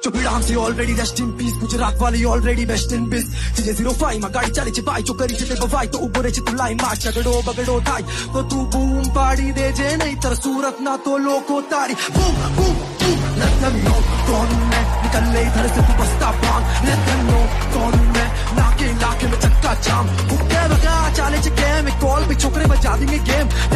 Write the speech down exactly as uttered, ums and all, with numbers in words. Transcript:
चुपिड़ाम से already rest in peace Gujarat वाली already best in बिस सीजे जीरो फाइव માં ગાડી ચાલે છે ભાઈ જો કરી છે તે બવાય તો ઉભો રહે છે તું લાઈ માં ઝઘડો બગડો થાય તો તું બૂમ પાડી દેજે નહીતર સુરત ના તો લોકો તારી બૂમ બૂમ બૂમ let them know कौन मैं निकल ले इधर से तू बस्ता बांग let them know कौन मैं नाके नाके में चक्का जाम भूखे बगा चाले છે गेम एक कॉल पे छोकरे बजा देंगे गेम